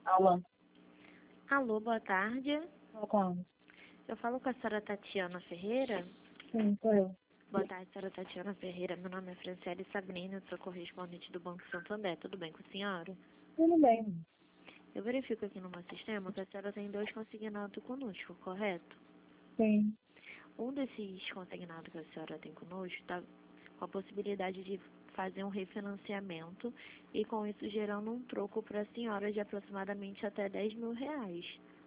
Alô, Alô, boa tarde. boa tarde. Eu falo com a senhora Tatiana Ferreira. Sim, sou eu. Boa tarde, senhora Tatiana Ferreira. Meu nome é Franciele Sabrina, eu sou correspondente do Banco Santander. Tudo bem com a senhora? Tudo bem. Eu verifico aqui no meu sistema que a senhora tem 2 consignados conosco, correto? Sim. Um desses consignados que a senhora tem conosco está com a possibilidade de fazer um refinanciamento e com isso gerando um troco para a senhora de aproximadamente até R$ 10.000.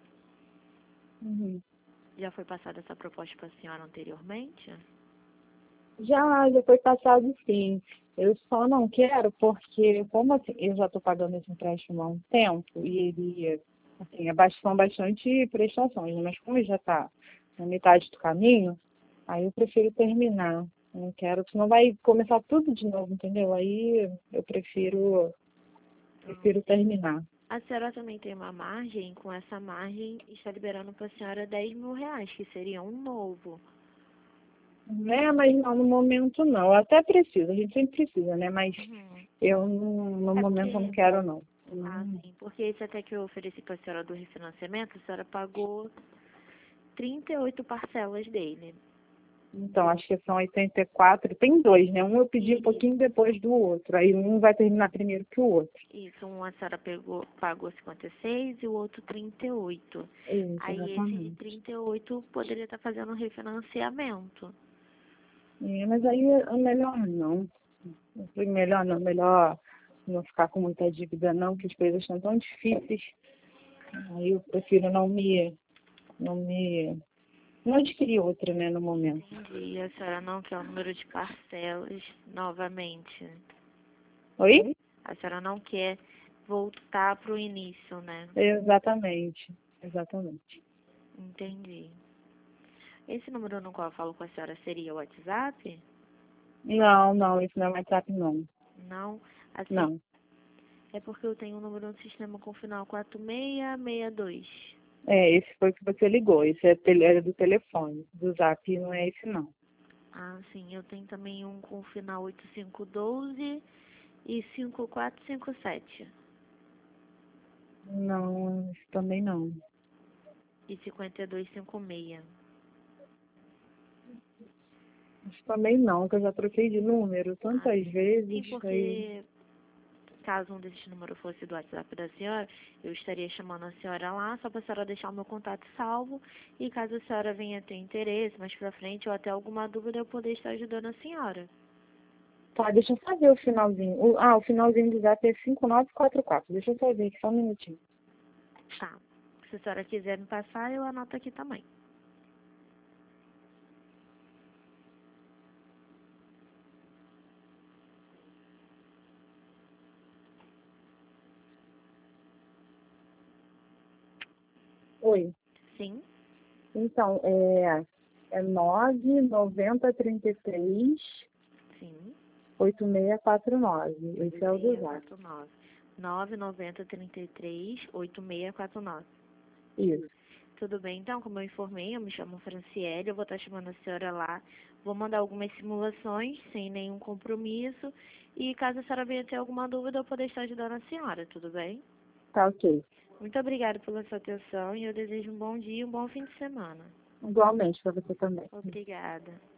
Uhum. Já foi passada essa proposta para a senhora anteriormente? Já foi passado sim. Eu só não quero porque, como assim, eu já estou pagando esse empréstimo há um tempo e ele, assim, são bastante prestações, né? Mas como já está na metade do caminho, aí eu prefiro terminar. Eu não quero, senão vai começar tudo de novo, entendeu? Aí eu prefiro terminar. A senhora também tem uma margem, com essa margem está liberando para a senhora R$ 10.000, que seria um novo. Né? Mas não, no momento não. Eu até preciso, a gente sempre precisa, né? Mas Uhum. eu no momento eu não quero não. Sim, porque esse até que eu ofereci para a senhora do refinanciamento, a senhora pagou 38 parcelas dele. Então, acho que são 84, tem dois, né? Um eu pedi um pouquinho depois do outro, aí um vai terminar primeiro que o outro. Isso, um a senhora pagou 56 e o outro 38. Isso, Aí esse de exatamente. 38 poderia estar fazendo um refinanciamento. Mas aí é melhor não. Melhor não, melhor não ficar com muita dívida não, que as coisas estão tão difíceis. Aí eu prefiro não adquirir outra, né, no momento. Entendi. A senhora não quer o número de parcelas novamente. Oi? A senhora não quer voltar para o início, né? Exatamente, exatamente. Entendi. Esse número no qual eu falo com a senhora seria o WhatsApp? Não, isso não é WhatsApp não. Não. Assim, Não. é porque eu tenho um número no sistema com final 4662. Esse foi o que você ligou, esse era do telefone. Do Zap não é esse não. Ah, sim. Eu tenho também um com final 8512 e 5457. Não, esse também não. E 5256. Esse também não, que eu já troquei de número tantas Sim, vezes. Aí... porque caso um desses números fosse do WhatsApp da senhora, eu estaria chamando a senhora lá, só para a senhora deixar o meu contato salvo. E caso a senhora venha ter interesse mais pra frente ou até alguma dúvida, eu poder estar ajudando a senhora. Tá, deixa eu só ver o finalzinho. O finalzinho do Zap é 5944. Deixa eu só ver aqui, só um minutinho. Tá. Se a senhora quiser me passar, eu anoto aqui também. Oi. Sim? Então, é 99033 Sim. 8649. Esse é o do Zap. 8649. 990338649. Isso. Tudo bem, então, como eu informei, eu me chamo Franciele, eu vou estar chamando a senhora lá, vou mandar algumas simulações, sem nenhum compromisso, e caso a senhora venha ter alguma dúvida, eu poder estar ajudando a senhora, tudo bem? Tá ok. Muito obrigada pela sua atenção e eu desejo um bom dia e um bom fim de semana. Igualmente para você também. Obrigada.